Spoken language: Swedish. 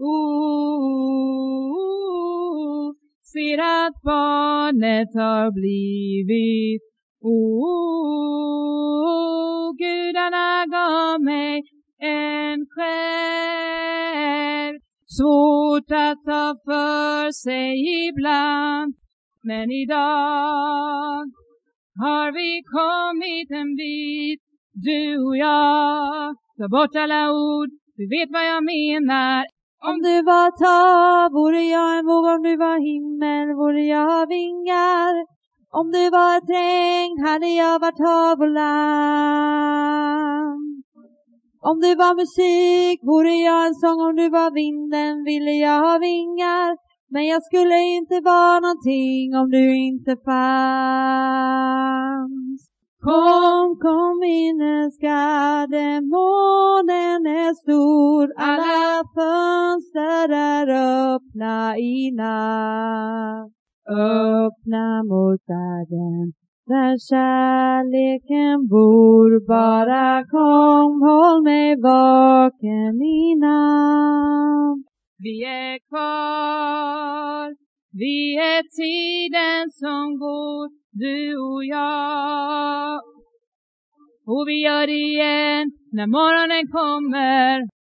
Ser att barnet har blivit. Gudarna gav mig en själ. Svårt att ta för sig ibland. Men idag har vi kommit en bit. Du och jag. Ta bort alla ord. Du vet vad jag menar. Om du var ett hav, vore jag en våg. Om du var himmel, vore jag vingar. Om du var ett regn, hade jag varit hav och land. Om du var musik, vore jag en sång. Om du var vinden, ville jag ha vingar. Men jag skulle inte vara någonting om du inte fanns. Kom min älskade, månen är stor. Alla fönster är öppna i natt. Öppna mot världen där kärleken bor. Bara kom, håll mig vaken i natt. Vi är kvar, vi är tiden som går, du och jag. Och vi gör det igen när morgonen kommer.